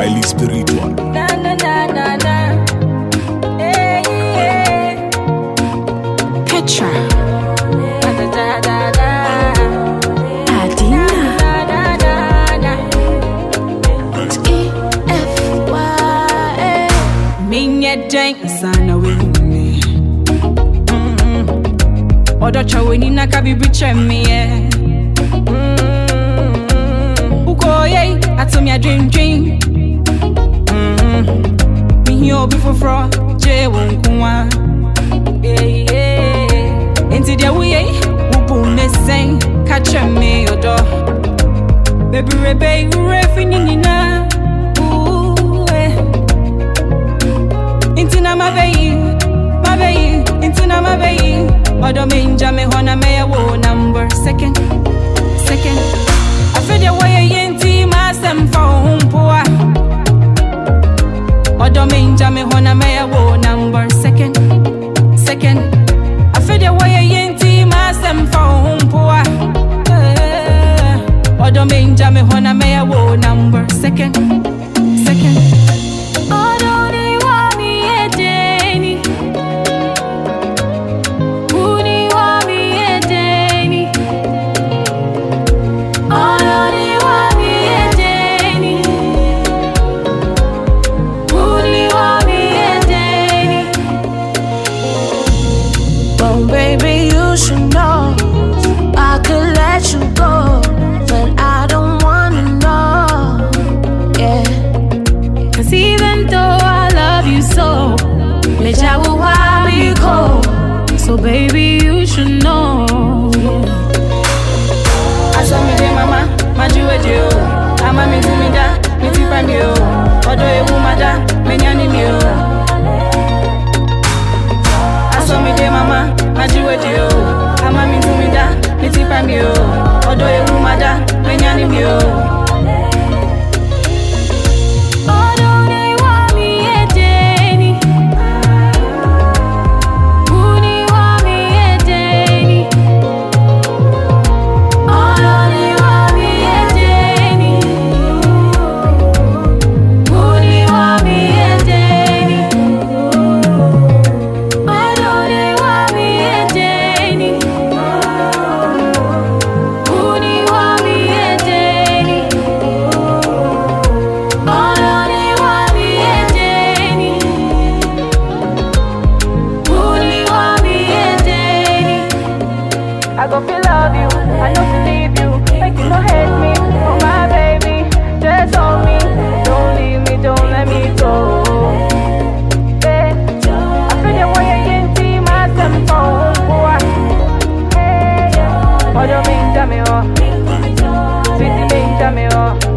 highly spiritual. Na na na na na. Hey, hey. Petra. Da da da da da. Adina. Da da da da. EFY. Minye jeng sana we me. Odo chaweni na kabibi chemi ye. Ukoye atomi a dream. Me obi fofro je wonkunwa. Inti dia we ubu ne sen catch me odo. Baby rebe refini nina. Inti na mabeyi, inti na mabeyi. Odo minja me hona me wo number second. I feel the way inti masem phone poa. Odo minja me hona me wo number second. I feel the way inti masem phone poa. Odo minja me hona me wo number second. Odo ni wa mi edeni. Uni wa mi edeni. Odo ni wa mi edeni. Uni wa mi edeni. Well, baby, you should know I could let you go, but I don't wanna know. Yeah. 'Cause even though I love you so, let you be cold. So baby, you should know. I saw me de mama, my jewel deal. I'm a mitimida, mitipamio. Odo e wumada, menyani mio. I saw me de mama, my jewel deal. I'm a mitimida, mitipamio. Odo e wumada, menyani mio. I go feel love you, I know to leave you. Make you no hate me, oh my baby. Just hold me, don't leave me, don't let me go. Hey, I feel the way you see my tempo. Hey, oh, don't mean to me, oh. Sweetie, mean to me, oh.